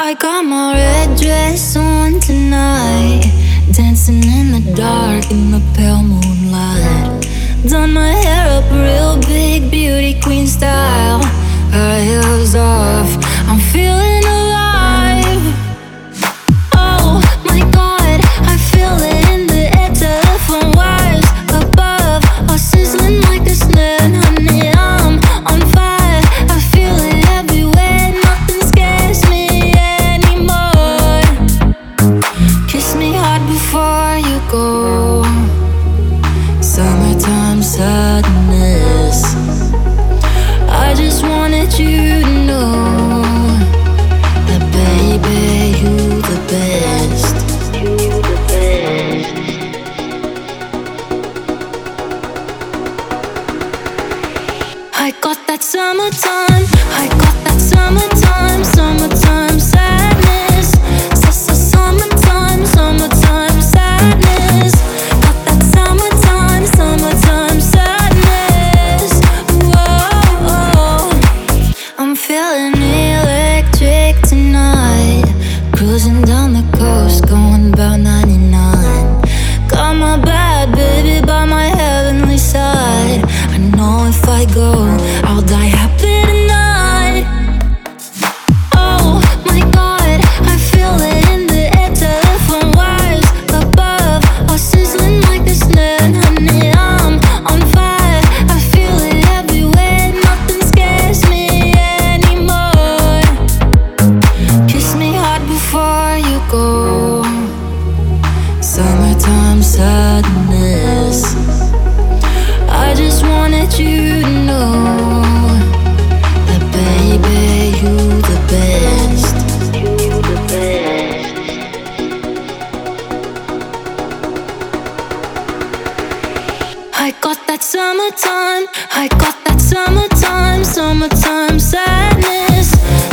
I got my red dress on tonight, dancing in the dark in the pale moonlight. Done my hair up real big, beauty queen style. High heels off, I'm feeling alive. Oh my God, I feel it in the air. Telephone wires above, all sizzling like a snare. Honey, I'm on fire. I feel it everywhere. Nothing scares me anymore. Kiss me hard before you go. Summertime sadness. I just wanted you to know that baby, you the best. You the best. I got that summertime. I got that summertime. Summertime sadness. Summertime, summertime sadness. Got that summertime, summertime sadness. Whoa, I'm feeling electric tonight. Cruising down the coast, going about 99. Got my bad baby by my heavenly side. I know if I go, I'll die happy tonight. Oh my God, I feel it in the air. Telephone wires above, all sizzling like a snare. Honey, I'm on fire. I feel it everywhere. Nothing scares me anymore. Kiss me hard before you go. Summertime sadness. I just wanted you to know that baby, you the best. You the best. I got that summertime. I got that summertime. Summertime sadness.